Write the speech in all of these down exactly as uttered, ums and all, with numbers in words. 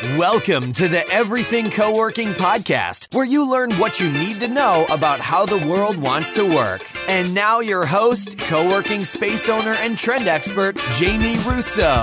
Welcome to the Everything Co-working Podcast, where you learn what you need to know about how the world wants to work. And now your host, co-working space owner and trend expert, Jamie Russo.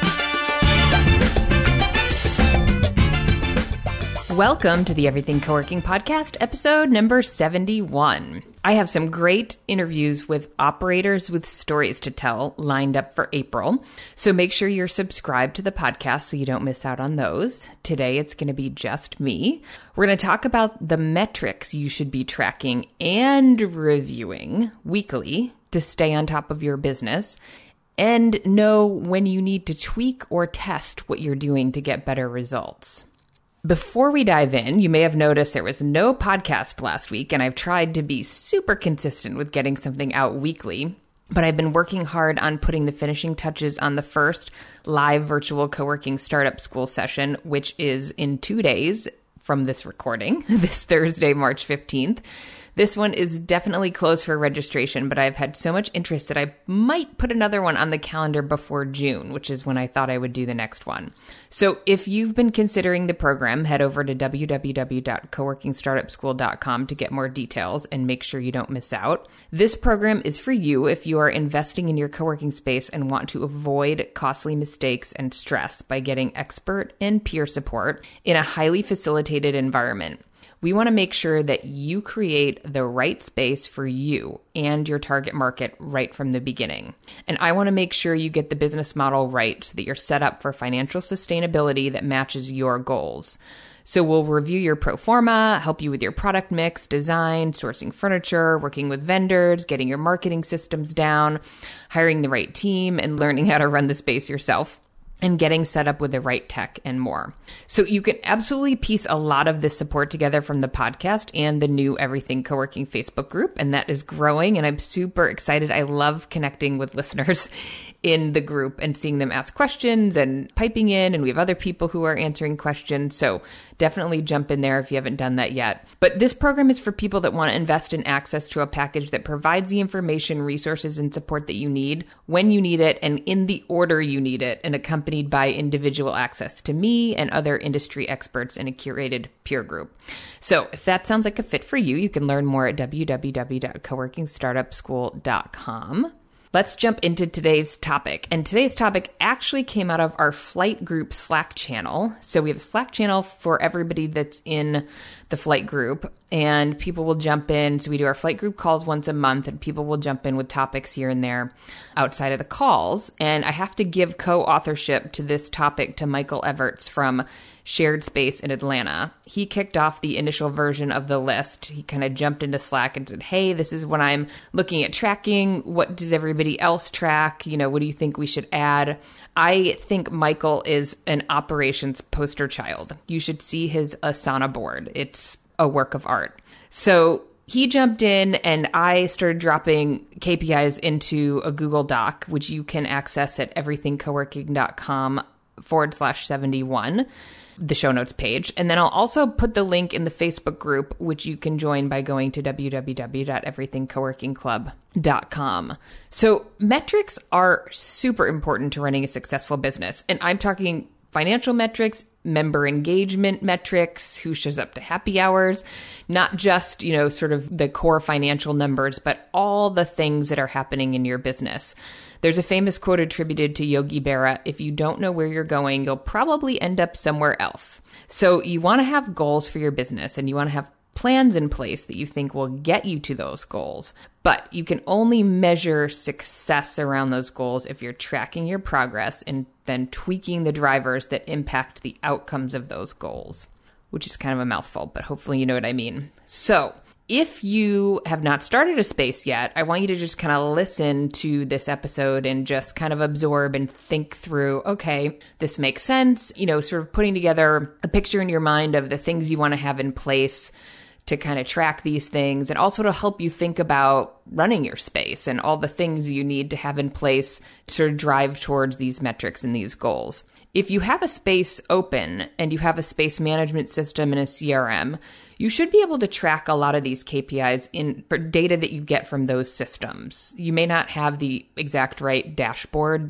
Welcome to the Everything Co-working Podcast, episode number seventy-one. I have some great interviews with operators with stories to tell lined up for April. So make sure you're subscribed to the podcast so you don't miss out on those. Today, it's going to be just me. We're going to talk about the metrics you should be tracking and reviewing weekly to stay on top of your business and know when you need to tweak or test what you're doing to get better results. Before we dive in, you may have noticed there was no podcast last week, and I've tried to be super consistent with getting something out weekly, but I've been working hard on putting the finishing touches on the first live virtual co-working startup school session, which is in two days from this recording, this Thursday, March fifteenth. This one is definitely closed for registration, but I've had so much interest that I might put another one on the calendar before June, which is when I thought I would do the next one. So if you've been considering the program, head over to w w w dot co working startup school dot com to get more details and make sure you don't miss out. This program is for you if you are investing in your co-working space and want to avoid costly mistakes and stress by getting expert and peer support in a highly facilitated environment. We want to make sure that you create the right space for you and your target market right from the beginning. And I want to make sure you get the business model right so that you're set up for financial sustainability that matches your goals. So we'll review your pro forma, help you with your product mix, design, sourcing furniture, working with vendors, getting your marketing systems down, hiring the right team, and learning how to run the space yourself, and getting set up with the right tech and more. So you can absolutely piece a lot of this support together from the podcast and the new Everything Co-working Facebook group, and that is growing, and I'm super excited. I love connecting with listeners in the group and seeing them ask questions and piping in, and we have other people who are answering questions, so definitely jump in there if you haven't done that yet. But this program is for people that want to invest in access to a package that provides the information, resources, and support that you need when you need it and in the order you need it, and accompanied by individual access to me and other industry experts in a curated peer group. So if that sounds like a fit for you, you can learn more at w w w dot co working startup school dot com. Let's jump into today's topic. And today's topic actually came out of our Flight Group Slack channel. So we have a Slack channel for everybody that's in the Flight Group, and people will jump in. So we do our Flight Group calls once a month, and people will jump in with topics here and there outside of the calls. And I have to give co-authorship to this topic to Michael Everts from Shared Space in Atlanta. He kicked off the initial version of the list. He kind of jumped into Slack and said, hey, this is what I'm looking at tracking. What does everybody else track? You know, what do you think we should add? I think Michael is an operations poster child. You should see his Asana board. It's a work of art. So he jumped in and I started dropping K P Is into a Google Doc, which you can access at everything co working dot com forward slash seventy-one. The show notes page. And then I'll also put the link in the Facebook group, which you can join by going to w w w dot everything co working club dot com. So metrics are super important to running a successful business. And I'm talking financial metrics, member engagement metrics, who shows up to happy hours, not just, you know, sort of the core financial numbers, but all the things that are happening in your business. There's a famous quote attributed to Yogi Berra: if you don't know where you're going, you'll probably end up somewhere else. So you want to have goals for your business, and you want to have plans in place that you think will get you to those goals. But you can only measure success around those goals if you're tracking your progress and then tweaking the drivers that impact the outcomes of those goals, which is kind of a mouthful, but hopefully you know what I mean. So if you have not started a space yet, I want you to just kind of listen to this episode and just kind of absorb and think through, okay, this makes sense. You know, sort of putting together a picture in your mind of the things you want to have in place to kind of track these things, and also to help you think about running your space and all the things you need to have in place to sort of drive towards these metrics and these goals. If you have a space open and you have a space management system and a C R M, you should be able to track a lot of these K P Is in data that you get from those systems. You may not have the exact right dashboard that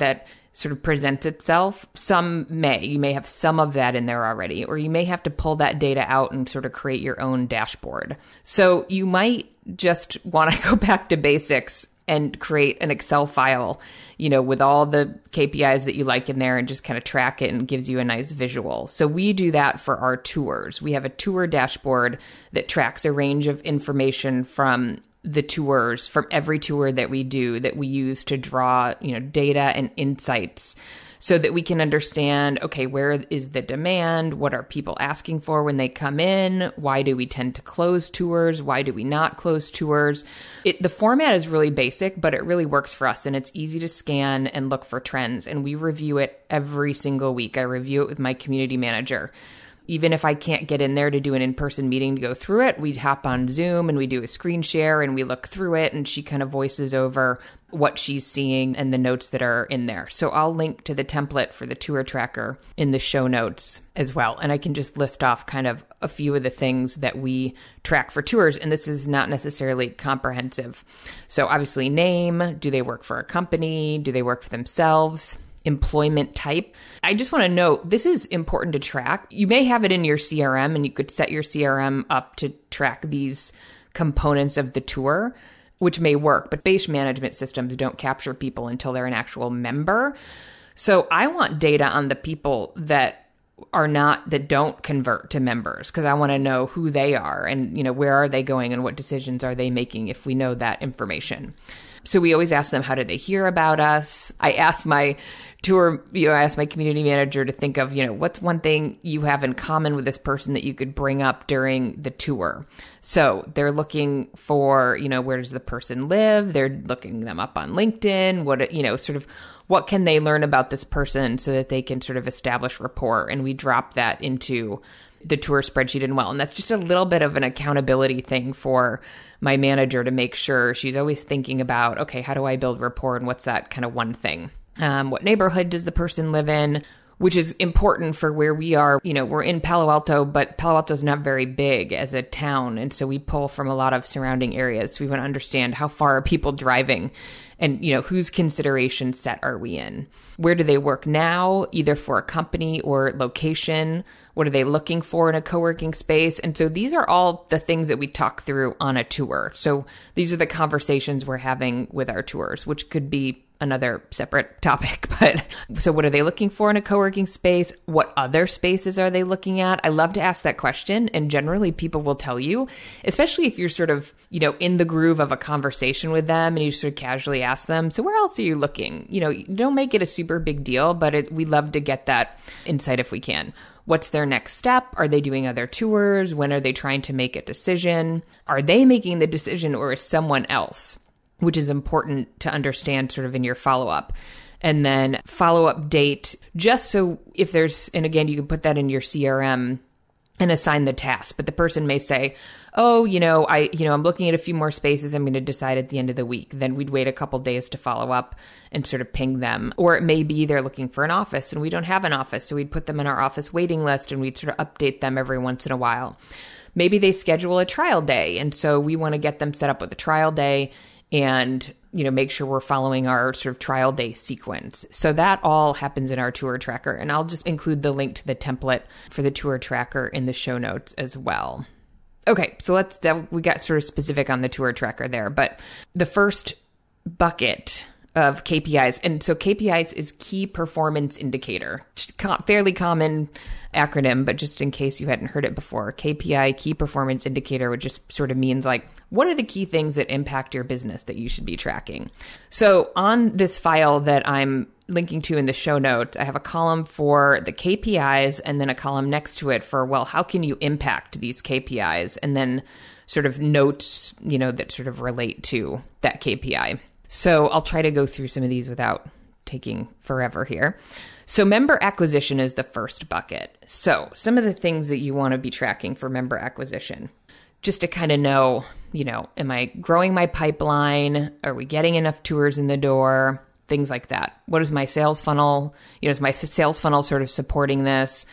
sort of presents itself. Some may. You may have some of that in there already, or you may have to pull that data out and sort of create your own dashboard. So you might just want to go back to basics and create an Excel file, you know, with all the K P Is that you like in there and just kind of track it and gives you a nice visual. So we do that for our tours. We have a tour dashboard that tracks a range of information from the tours, from every tour that we do, that we use to draw, you know, data and insights so that we can understand, okay, where is the demand? What are people asking for when they come in? Why do we tend to close tours? Why do we not close tours? It, the format is really basic, but it really works for us, and it's easy to scan and look for trends. And we review it every single week. I review it with my community manager. Even if I can't get in there to do an in-person meeting to go through it, we'd hop on Zoom and we do a screen share and we look through it, and she kind of voices over what she's seeing and the notes that are in there. So I'll link to the template for the tour tracker in the show notes as well. And I can just list off kind of a few of the things that we track for tours. And this is not necessarily comprehensive. So obviously name, do they work for a company? Do they work for themselves? Employment type. I just want to note, this is important to track. You may have it in your C R M, and you could set your C R M up to track these components of the tour, which may work, but base management systems don't capture people until they're an actual member. So I want data on the people that are not, that don't convert to members, because I want to know who they are and, you know, where are they going and what decisions are they making if we know that information. So we always ask them, how did they hear about us? I asked my tour, you know, I asked my community manager to think of, you know, what's one thing you have in common with this person that you could bring up during the tour. So they're looking for, you know, where does the person live? They're looking them up on LinkedIn. What, you know, sort of what can they learn about this person so that they can sort of establish rapport? And we drop that into the tour spreadsheet in Well. And that's just a little bit of an accountability thing for my manager to make sure she's always thinking about, okay, how do I build rapport and what's that kind of one thing? Um, what neighborhood does the person live in? Which is important for where we are. You know, we're in Palo Alto, but Palo Alto is not very big as a town. And so we pull from a lot of surrounding areas. So we want to understand how far are people driving and, you know, whose consideration set are we in? Where do they work now, either for a company or location? What are they looking for in a co-working space? And so these are all the things that we talk through on a tour. So these are the conversations we're having with our tours, which could be another separate topic. But so what are they looking for in a co-working space? What other spaces are they looking at? I love to ask that question. And generally people will tell you, especially if you're sort of, you know, in the groove of a conversation with them and you sort of casually ask them, so where else are you looking? You know, don't make it a super big deal, but it, we love to get that insight if we can. What's their next step? Are they doing other tours? When are they trying to make a decision? Are they making the decision or is someone else? Which is important to understand sort of in your follow-up. And then follow-up date, just so if there's, and again, you can put that in your C R M and assign the task. But the person may say, oh, you know, I, you know, I'm looking at a few more spaces. I'm going to decide at the end of the week. Then we'd wait a couple days to follow up and sort of ping them. Or it may be they're looking for an office and we don't have an office. So we'd put them in our office waiting list and we'd sort of update them every once in a while. Maybe they schedule a trial day. And so we want to get them set up with a trial day and, you know, make sure we're following our sort of trial day sequence. So that all happens in our tour tracker. And I'll just include the link to the template for the tour tracker in the show notes as well. Okay, so let's, that, we got sort of specific on the tour tracker there. But the first bucket of K P Is, and so K P Is is Key Performance Indicator, fairly common acronym, but just in case you hadn't heard it before, K P I, Key Performance Indicator, which just sort of means like, what are the key things that impact your business that you should be tracking? So on this file that I'm linking to in the show notes, I have a column for the K P Is and then a column next to it for, well, how can you impact these K P Is? And then sort of notes, you know, that sort of relate to that K P I. So I'll try to go through some of these without taking forever here. So member acquisition is the first bucket. So some of the things that you want to be tracking for member acquisition, just to kind of know, you know, am I growing my pipeline? Are we getting enough tours in the door? Things like that. What is my sales funnel? You know, is my sales funnel sort of supporting this?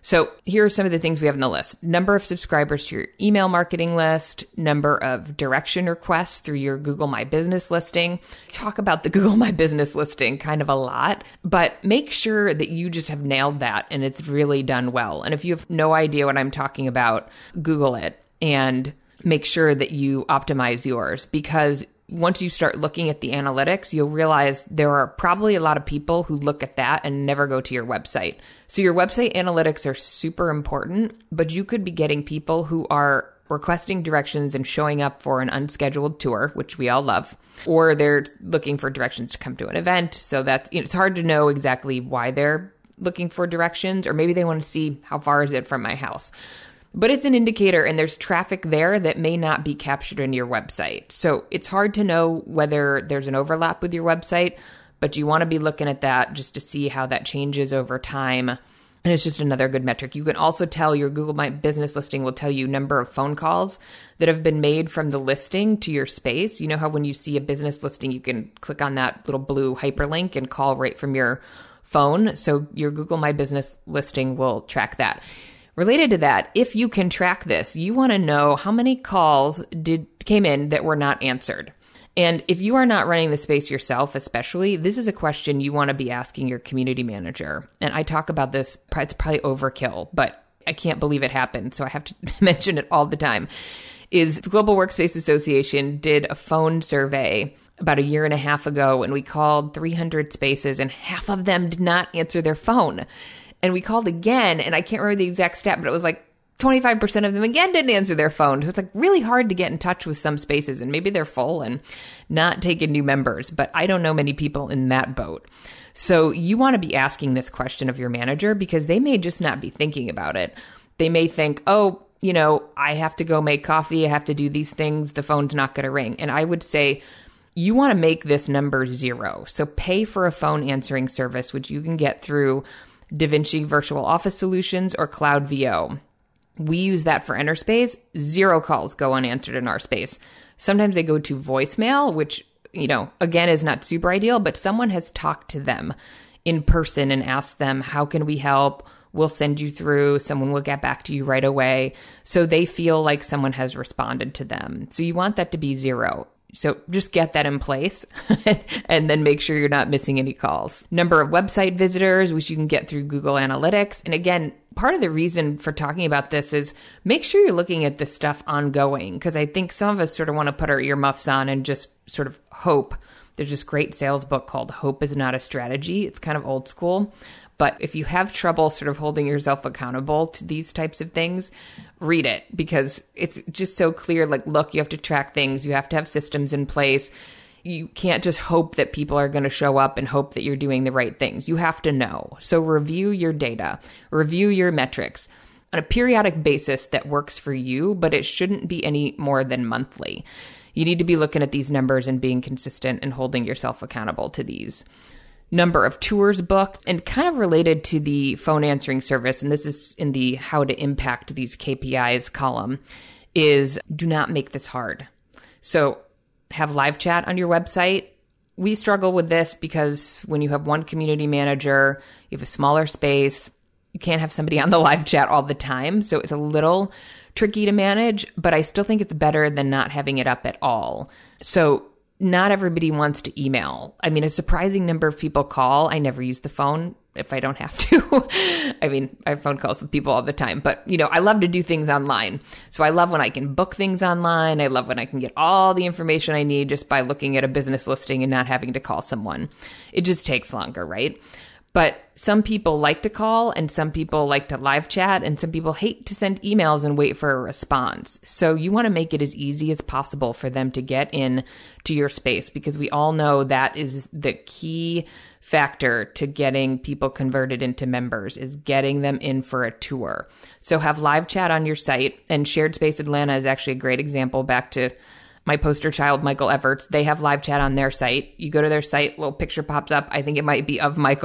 So here are some of the things we have on the list. Number of subscribers to your email marketing list, number of direction requests through your Google My Business listing. Talk about the Google My Business listing kind of a lot, but make sure that you just have nailed that and it's really done well. And if you have no idea what I'm talking about, Google it and make sure that you optimize yours, because once you start looking at the analytics, you'll realize there are probably a lot of people who look at that and never go to your website. So your website analytics are super important, but you could be getting people who are requesting directions and showing up for an unscheduled tour, which we all love, or they're looking for directions to come to an event. So that's, you know, it's hard to know exactly why they're looking for directions, or maybe they want to see how far is it from my house. But it's an indicator, and there's traffic there that may not be captured in your website. So it's hard to know whether there's an overlap with your website, but you want to be looking at that just to see how that changes over time. And it's just another good metric. You can also tell your Google My Business listing will tell you number of phone calls that have been made from the listing to your space. You know how when you see a business listing, you can click on that little blue hyperlink and call right from your phone. So your Google My Business listing will track that. Related to that, if you can track this, you want to know how many calls did came in that were not answered. And if you are not running the space yourself, especially, this is a question you want to be asking your community manager. And I talk about this, it's probably overkill, but I can't believe it happened, so I have to mention it all the time, is the Global Workspace Association did a phone survey about a year and a half ago, and we called three hundred spaces, and half of them did not answer their phone. And we called again, and I can't remember the exact stat, but it was like twenty-five percent of them again didn't answer their phone. So it's like really hard to get in touch with some spaces, and maybe they're full and not taking new members, but I don't know many people in that boat. So you want to be asking this question of your manager, because they may just not be thinking about it. They may think, oh, you know, I have to go make coffee. I have to do these things. The phone's not going to ring. And I would say you want to make this number zero. So pay for a phone answering service, which you can get through DaVinci Virtual Office Solutions or Cloud V O. We use that for Enterspace. Zero calls go unanswered in our space. Sometimes they go to voicemail, which, you know, again, is not super ideal, but someone has talked to them in person and asked them, how can we help? We'll send you through. Someone will get back to you right away. So they feel like someone has responded to them. So you want that to be zero. So just get that in place and then make sure you're not missing any calls. Number of website visitors, which you can get through Google Analytics. And again, part of the reason for talking about this is make sure you're looking at this stuff ongoing, because I think some of us sort of want to put our earmuffs on and just sort of hope. There's this great sales book called Hope is Not a Strategy. It's kind of old school. But if you have trouble sort of holding yourself accountable to these types of things, read it, because it's just so clear. Like, look, you have to track things. You have to have systems in place. You can't just hope that people are going to show up and hope that you're doing the right things. You have to know. So review your data, review your metrics on a periodic basis that works for you, but it shouldn't be any more than monthly. You need to be looking at these numbers and being consistent and holding yourself accountable to these. Number of tours booked, and kind of related to the phone answering service, and this is in the how to impact these K P Is column, is do not make this hard. So have live chat on your website. We struggle with this because when you have one community manager, you have a smaller space, you can't have somebody on the live chat all the time. So it's a little tricky to manage, but I still think it's better than not having it up at all. So not everybody wants to email. I mean, a surprising number of people call. I never use the phone if I don't have to. I mean, I have phone calls with people all the time, but you know, I love to do things online. So I love when I can book things online. I love when I can get all the information I need just by looking at a business listing and not having to call someone. It just takes longer, right? But some people like to call, and some people like to live chat, and some people hate to send emails and wait for a response. So you want to make it as easy as possible for them to get in to your space, because we all know that is the key factor to getting people converted into members, is getting them in for a tour. So have live chat on your site, and Shared Space Atlanta is actually a great example. Back to my poster child, Michael Everts, they have live chat on their site. You go to their site, little picture pops up. I think it might be of Michael.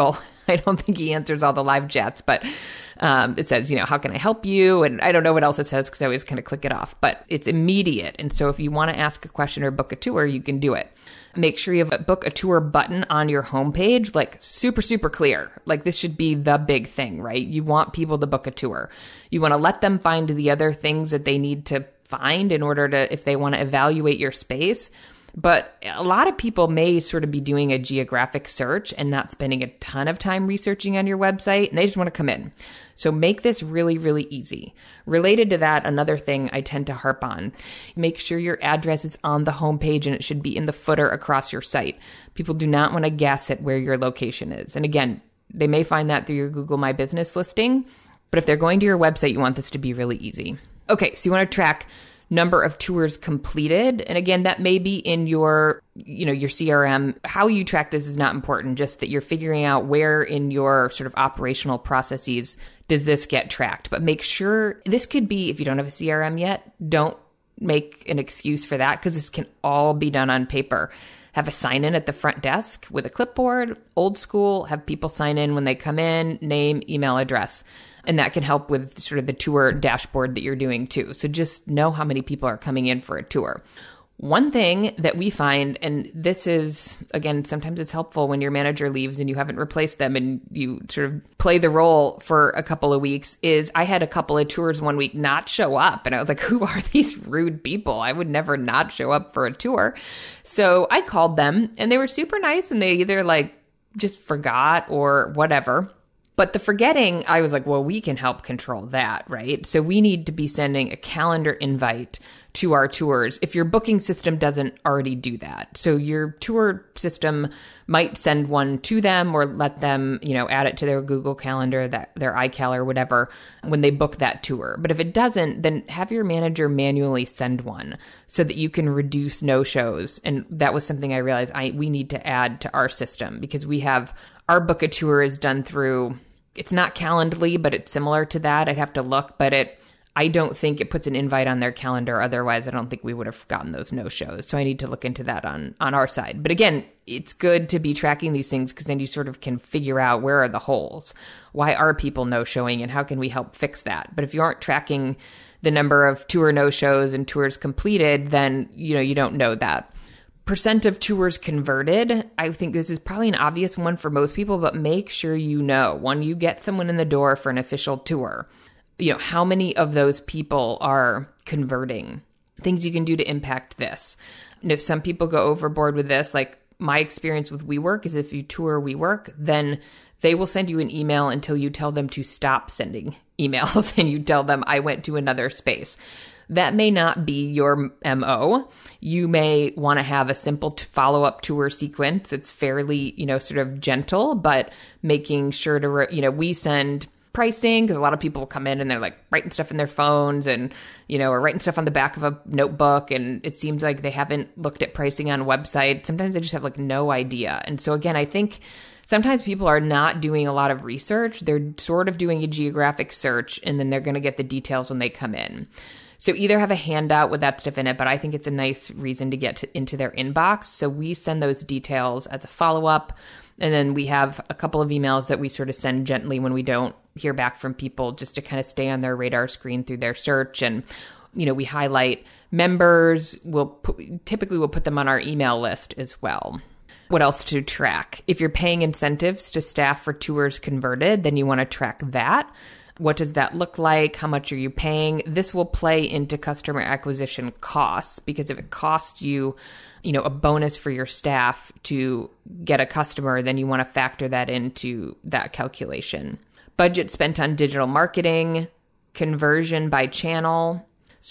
I don't think he answers all the live chats, but um, it says, you know, how can I help you? And I don't know what else it says because I always kind of click it off, but it's immediate. And so if you want to ask a question or book a tour, you can do it. Make sure you have a book a tour button on your homepage, like super, super clear. Like this should be the big thing, right? You want people to book a tour. You want to let them find the other things that they need to find in order to, if they want to evaluate your space. But a lot of people may sort of be doing a geographic search and not spending a ton of time researching on your website, and they just want to come in. So make this really, really easy. Related to that, another thing I tend to harp on, make sure your address is on the homepage and it should be in the footer across your site. People do not want to guess at where your location is. And again, they may find that through your Google My Business listing, but if they're going to your website, you want this to be really easy. Okay, so you want to track number of tours completed. And again, that may be in your, you know, your C R M. How you track this is not important, just that you're figuring out where in your sort of operational processes does this get tracked. But make sure, this could be, if you don't have a C R M yet, don't make an excuse for that because this can all be done on paper. Have a sign in at the front desk with a clipboard, old school, have people sign in when they come in, name, email, address. And that can help with sort of the tour dashboard that you're doing too. So just know how many people are coming in for a tour. One thing that we find, and this is, again, sometimes it's helpful when your manager leaves and you haven't replaced them and you sort of play the role for a couple of weeks, is I had a couple of tours one week not show up. And I was like, who are these rude people? I would never not show up for a tour. So I called them and they were super nice and they either like just forgot or whatever. But the forgetting, I was like, well, we can help control that, right? So we need to be sending a calendar invite to our tours if your booking system doesn't already do that. So your tour system might send one to them or let them, you know, add it to their Google Calendar, that their iCal or whatever when they book that tour. But if it doesn't, then have your manager manually send one so that you can reduce no-shows. And that was something I realized I we need to add to our system because we have our book a tour is done through, it's not Calendly, but it's similar to that. I'd have to look, but it, I don't think it puts an invite on their calendar. Otherwise, I don't think we would have gotten those no-shows. So I need to look into that on, on our side. But again, it's good to be tracking these things because then you sort of can figure out where are the holes. Why are people no-showing and how can we help fix that? But if you aren't tracking the number of tour no-shows and tours completed, then, you know, you don't know that. Percent of tours converted. I think this is probably an obvious one for most people, but make sure you know when you get someone in the door for an official tour, you know, how many of those people are converting. Things you can do to impact this. And if some people go overboard with this, like my experience with WeWork is if you tour WeWork, then they will send you an email until you tell them to stop sending emails and you tell them I went to another space. That may not be your M O. You may want to have a simple t- follow-up tour sequence. It's fairly, you know, sort of gentle, but making sure to, re- you know, we send pricing because a lot of people come in and they're like writing stuff in their phones and, you know, or writing stuff on the back of a notebook. And it seems like they haven't looked at pricing on a website. Sometimes they just have like no idea. And so again, I think sometimes people are not doing a lot of research. They're sort of doing a geographic search and then they're going to get the details when they come in. So either have a handout with that stuff in it, but I think it's a nice reason to get to, into their inbox. So we send those details as a follow-up. And then we have a couple of emails that we sort of send gently when we don't hear back from people just to kind of stay on their radar screen through their search. And, you know, we highlight members. We'll put, typically we'll put them on our email list as well. What else to track? If you're paying incentives to staff for tours converted, then you want to track that. What does that look like? How much are you paying? This will play into customer acquisition costs because if it costs you, you know, a bonus for your staff to get a customer, then you want to factor that into that calculation. Budget spent on digital marketing, conversion by channel.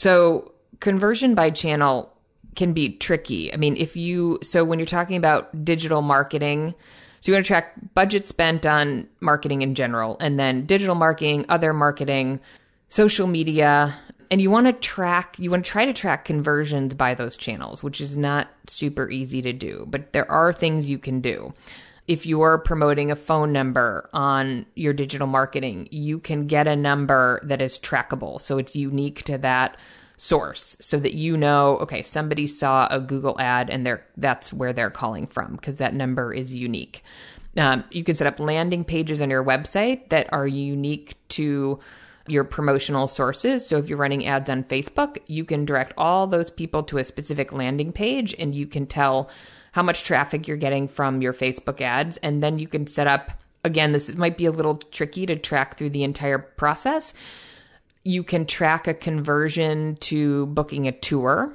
So conversion by channel can be tricky. I mean, if you, so when you're talking about digital marketing, so you want to track budget spent on marketing in general, and then digital marketing, other marketing, social media, and you want to track, you want to try to track conversions by those channels, which is not super easy to do, but there are things you can do. If you're promoting a phone number on your digital marketing, you can get a number that is trackable. So it's unique to that source so that you know, okay, somebody saw a Google ad and they're that's where they're calling from because that number is unique. Um, you can set up landing pages on your website that are unique to your promotional sources. So if you're running ads on Facebook, you can direct all those people to a specific landing page, and you can tell how much traffic you're getting from your Facebook ads. And then you can set up, again, this might be a little tricky to track through the entire process. You can track a conversion to booking a tour.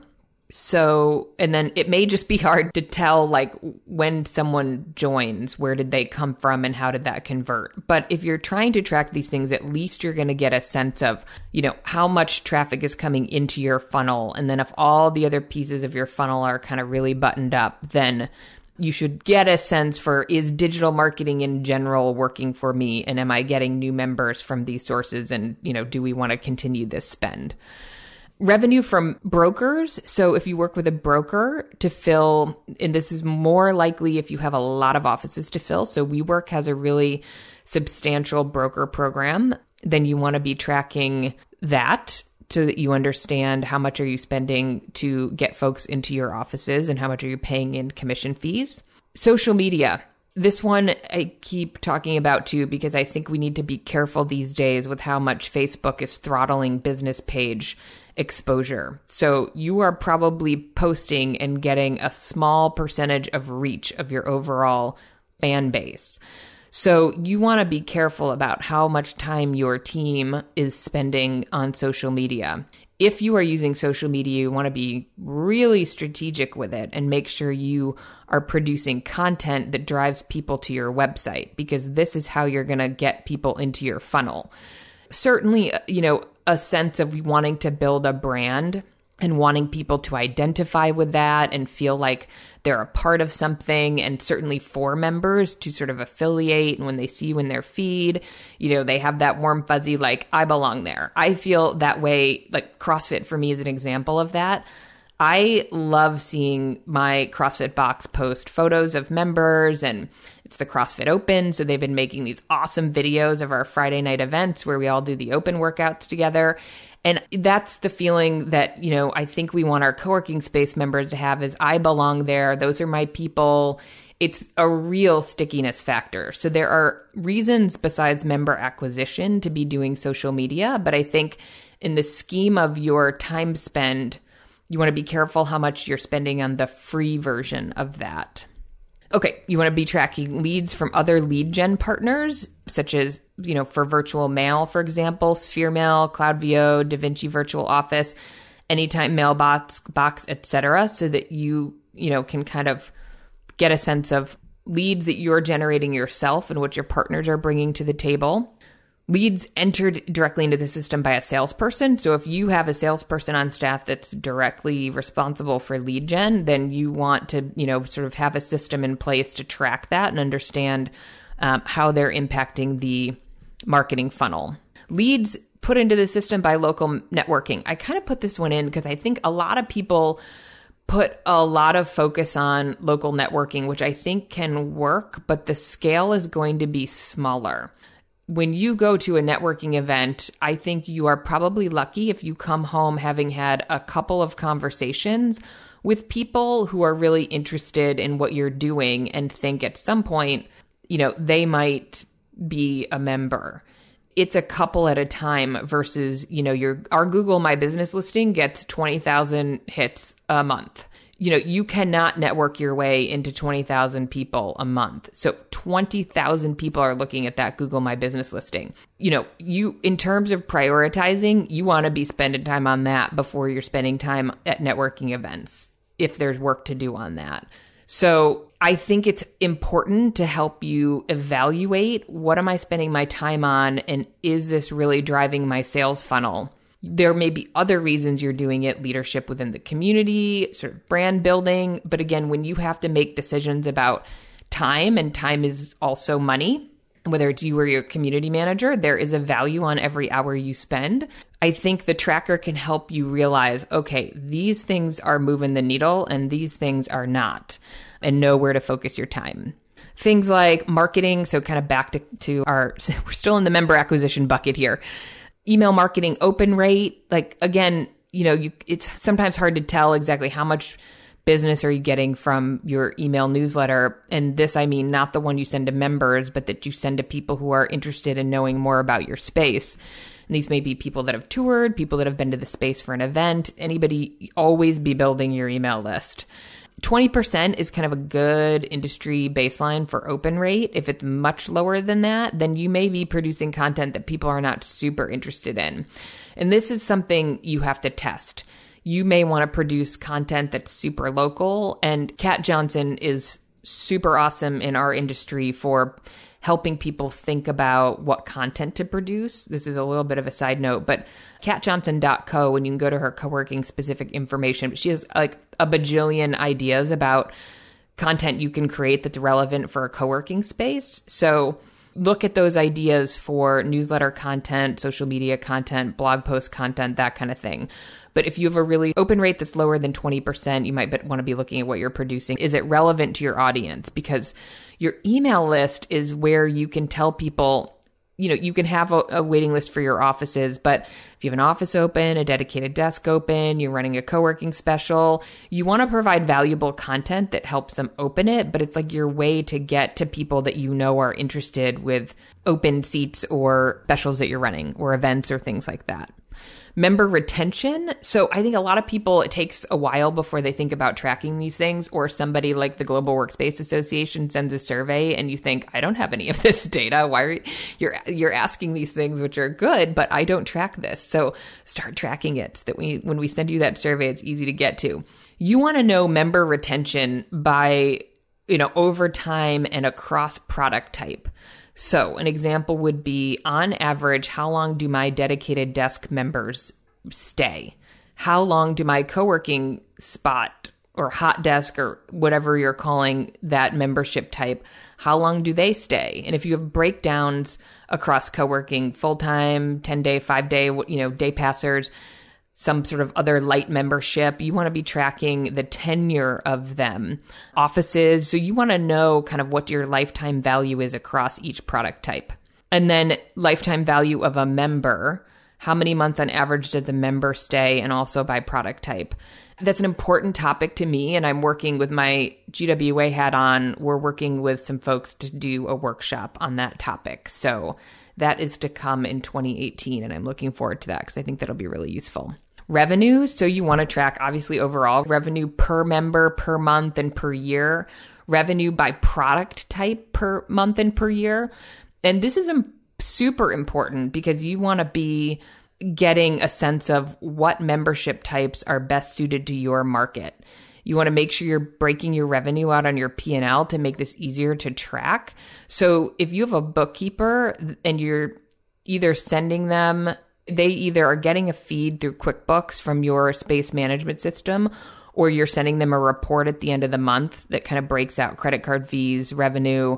So, and then it may just be hard to tell, like, when someone joins, where did they come from and how did that convert? But if you're trying to track these things, at least you're going to get a sense of, you know, how much traffic is coming into your funnel. And then if all the other pieces of your funnel are kind of really buttoned up, then you should get a sense for, is digital marketing in general working for me? And am I getting new members from these sources? And, you know, do we want to continue this spend? Revenue from brokers. So if you work with a broker to fill, and this is more likely if you have a lot of offices to fill. So WeWork has a really substantial broker program. Then you want to be tracking that so that you understand how much are you spending to get folks into your offices and how much are you paying in commission fees. Social media. This one I keep talking about too, because I think we need to be careful these days with how much Facebook is throttling business page exposure. So you are probably posting and getting a small percentage of reach of your overall fan base. So you want to be careful about how much time your team is spending on social media. If you are using social media, you want to be really strategic with it and make sure you are producing content that drives people to your website, because this is how you're going to get people into your funnel. Certainly, you know, a sense of wanting to build a brand and wanting people to identify with that and feel like they're a part of something, and certainly for members to sort of affiliate. And when they see you in their feed, you know, they have that warm fuzzy, like, I belong there. I feel that way. Like CrossFit for me is an example of that. I love seeing my CrossFit box post photos of members, and it's the CrossFit Open. So they've been making these awesome videos of our Friday night events where we all do the open workouts together. And that's the feeling that, you know, I think we want our co-working space members to have, is I belong there. Those are my people. It's a real stickiness factor. So there are reasons besides member acquisition to be doing social media. But I think in the scheme of your time spend, you want to be careful how much you're spending on the free version of that. Okay, you want to be tracking leads from other lead gen partners, such as, you know, for virtual mail, for example, Sphere Mail, CloudVO, DaVinci Virtual Office, Anytime Mailbox, box, et cetera, so that you, you know, can kind of get a sense of leads that you're generating yourself and what your partners are bringing to the table. Leads entered directly into the system by a salesperson. So if you have a salesperson on staff that's directly responsible for lead gen, then you want to, you know, sort of have a system in place to track that and understand um, how they're impacting the marketing funnel. Leads put into the system by local networking. I kind of put this one in because I think a lot of people put a lot of focus on local networking, which I think can work, but the scale is going to be smaller. When you go to a networking event, I think you are probably lucky if you come home having had a couple of conversations with people who are really interested in what you're doing and think at some point, you know, they might be a member. It's a couple at a time versus, you know, your our Google My Business listing gets twenty thousand hits a month. You know, you cannot network your way into twenty thousand people a month. So twenty thousand people are looking at that Google My Business listing. You know, you, in terms of prioritizing, you want to be spending time on that before you're spending time at networking events, if there's work to do on that. So I think it's important to help you evaluate, what am I spending my time on? And is this really driving my sales funnel? There may be other reasons you're doing it, leadership within the community, sort of brand building. But again, when you have to make decisions about time, and time is also money, whether it's you or your community manager, there is a value on every hour you spend. I think the tracker can help you realize, okay, these things are moving the needle and these things are not, and know where to focus your time. Things like marketing. So kind of back to, to our, we're still in the member acquisition bucket here. Email marketing open rate, like, again, you know, you, it's sometimes hard to tell exactly how much business are you getting from your email newsletter? And this, I mean, not the one you send to members, but that you send to people who are interested in knowing more about your space. And these may be people that have toured, people that have been to the space for an event, anybody. Always be building your email list. twenty percent is kind of a good industry baseline for open rate. If it's much lower than that, then you may be producing content that people are not super interested in. And this is something you have to test. You may want to produce content that's super local. And Kat Johnson is super awesome in our industry for helping people think about what content to produce. This is a little bit of a side note, but kat johnson dot co, and you can go to her co-working specific information, but she has like a bajillion ideas about content you can create that's relevant for a co-working space. So look at those ideas for newsletter content, social media content, blog post content, that kind of thing. But if you have a really open rate that's lower than twenty percent, you might want to be looking at what you're producing. Is it relevant to your audience? Because your email list is where you can tell people, you know, you can have a, a waiting list for your offices, but if you have an office open, a dedicated desk open, you're running a co-working special, you want to provide valuable content that helps them open it, but it's like your way to get to people that you know are interested with open seats or specials that you're running or events or things like that. Member retention. So I think a lot of people, it takes a while before they think about tracking these things, or somebody like the Global Workspace Association sends a survey and you think, I don't have any of this data. Why are you, you're, you're asking these things, which are good, but I don't track this. So start tracking it so that we, when we send you that survey, it's easy to get to. You want to know member retention by, you know, over time and across product type. So an example would be, on average, how long do my dedicated desk members stay? How long do my co-working spot or hot desk or whatever you're calling that membership type, how long do they stay? And if you have breakdowns across co-working, full-time, ten-day, five-day, you know, day passers, some sort of other light membership, you want to be tracking the tenure of them. Offices, so you want to know kind of what your lifetime value is across each product type. And then lifetime value of a member, how many months on average does a member stay, and also by product type. That's an important topic to me, and I'm working with my G W A hat on. We're working with some folks to do a workshop on that topic. So that is to come in twenty eighteen, and I'm looking forward to that because I think that'll be really useful. Revenue. So you want to track, obviously, overall revenue per member, per month, and per year. Revenue by product type per month and per year. And this is super important because you want to be getting a sense of what membership types are best suited to your market. You want to make sure you're breaking your revenue out on your P and L to make this easier to track. So if you have a bookkeeper and you're either sending them, they either are getting a feed through QuickBooks from your space management system, or you're sending them a report at the end of the month that kind of breaks out credit card fees, revenue.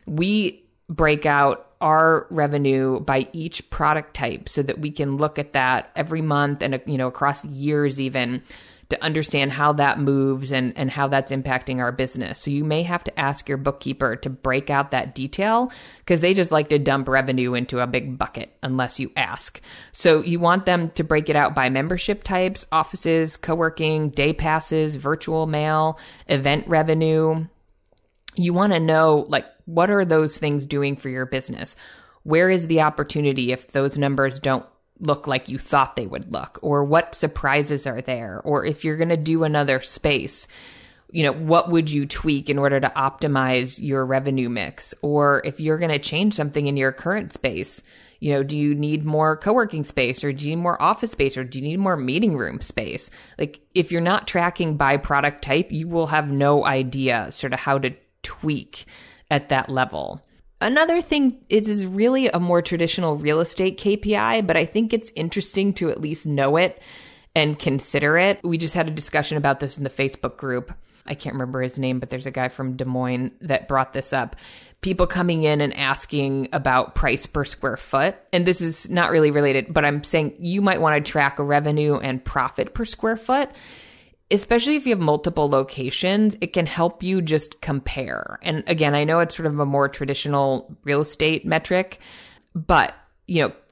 We break out our revenue by each product type so that we can look at that every month and, you know, across years even, to understand how that moves and, and how that's impacting our business. So you may have to ask your bookkeeper to break out that detail because they just like to dump revenue into a big bucket unless you ask. So you want them to break it out by membership types, offices, co-working, day passes, virtual mail, event revenue. You want to know, like, what are those things doing for your business? Where is the opportunity if those numbers don't look like you thought they would look, or what surprises are there? Or if you're going to do another space, you know, what would you tweak in order to optimize your revenue mix? Or if you're going to change something in your current space, you know, do you need more co-working space, or do you need more office space, or do you need more meeting room space? Like, if you're not tracking by product type, you will have no idea sort of how to tweak at that level. Another thing is, is really a more traditional real estate K P I, but I think it's interesting to at least know it and consider it. We just had a discussion about this in the Facebook group. I can't remember his name, but there's a guy from Des Moines that brought this up. People coming in and asking about price per square foot. And this is not really related, but I'm saying you might want to track a revenue and profit per square foot. Especially if you have multiple locations, it can help you just compare. And again, I know it's sort of a more traditional real estate metric, but, you know,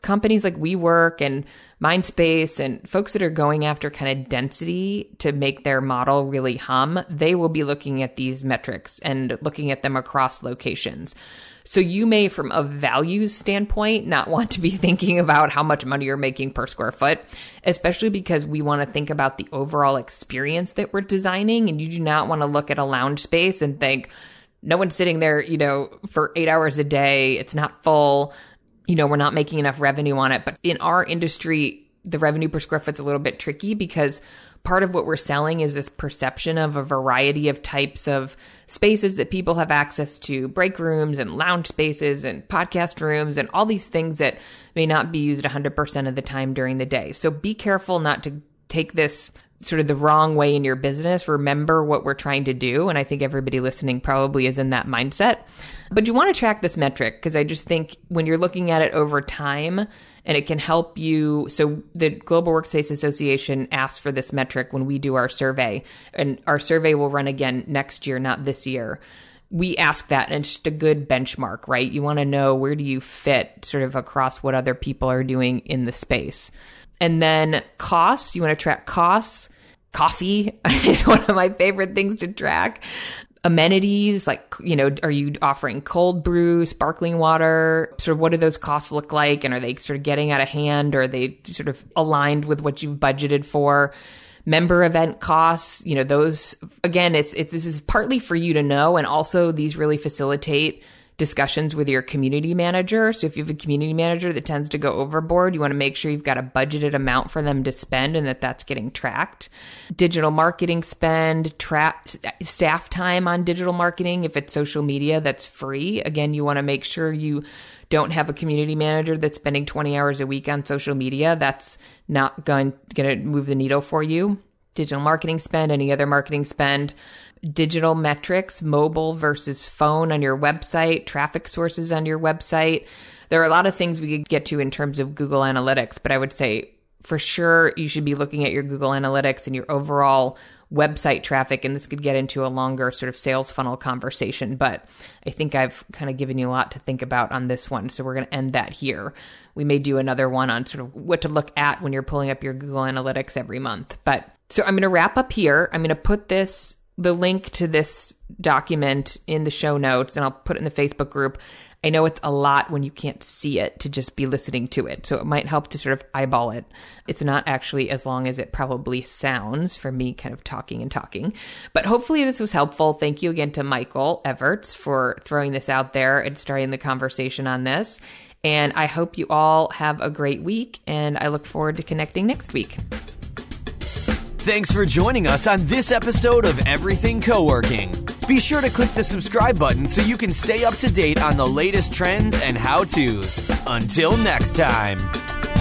companies like WeWork and Mindspace and folks that are going after kind of density to make their model really hum, they will be looking at these metrics and looking at them across locations. So you may, from a values standpoint, not want to be thinking about how much money you're making per square foot, especially because we want to think about the overall experience that we're designing. And you do not want to look at a lounge space and think, no one's sitting there, you know, for eight hours a day. It's not full. You know, we're not making enough revenue on it. But in our industry, the revenue per square foot's a little bit tricky because part of what we're selling is this perception of a variety of types of spaces that people have access to, break rooms and lounge spaces and podcast rooms and all these things that may not be used one hundred percent of the time during the day. So be careful not to take this sort of the wrong way in your business. Remember what we're trying to do. And I think everybody listening probably is in that mindset. But you want to track this metric because I just think when you're looking at it over time and it can help you. So the Global Workspace Association asks for this metric when we do our survey, and our survey will run again next year, not this year. We ask that, and it's just a good benchmark, right? You want to know where do you fit sort of across what other people are doing in the space. And then costs, you want to track costs. Coffee is one of my favorite things to track. Amenities, like, you know, are you offering cold brew, sparkling water? Sort of what do those costs look like? And are they sort of getting out of hand, or are they sort of aligned with what you've budgeted for? Member event costs, you know, those, again, it's, it's, this is partly for you to know. And also these really facilitate discussions with your community manager. So if you have a community manager that tends to go overboard, you want to make sure you've got a budgeted amount for them to spend and that that's getting tracked. Digital marketing spend, tra- staff time on digital marketing. If it's social media, that's free. Again, you want to make sure you don't have a community manager that's spending twenty hours a week on social media. That's not going, going to move the needle for you. Digital marketing spend, any other marketing spend. Digital metrics, mobile versus phone on your website, traffic sources on your website. There are a lot of things we could get to in terms of Google Analytics, but I would say for sure you should be looking at your Google Analytics and your overall website traffic, and this could get into a longer sort of sales funnel conversation, but I think I've kind of given you a lot to think about on this one, so we're going to end that here. We may do another one on sort of what to look at when you're pulling up your Google Analytics every month. But so I'm going to wrap up here. I'm going to put this the link to this document in the show notes, and I'll put it in the Facebook group. I know it's a lot when you can't see it to just be listening to it, so it might help to sort of eyeball it. It's not actually as long as it probably sounds for me kind of talking and talking, but hopefully this was helpful. Thank you again to Michael Everts for throwing this out there and starting the conversation on this. And I hope you all have a great week, and I look forward to connecting next week. Thanks for joining us on this episode of Everything Co-working. Be sure to click the subscribe button so you can stay up to date on the latest trends and how-tos. Until next time.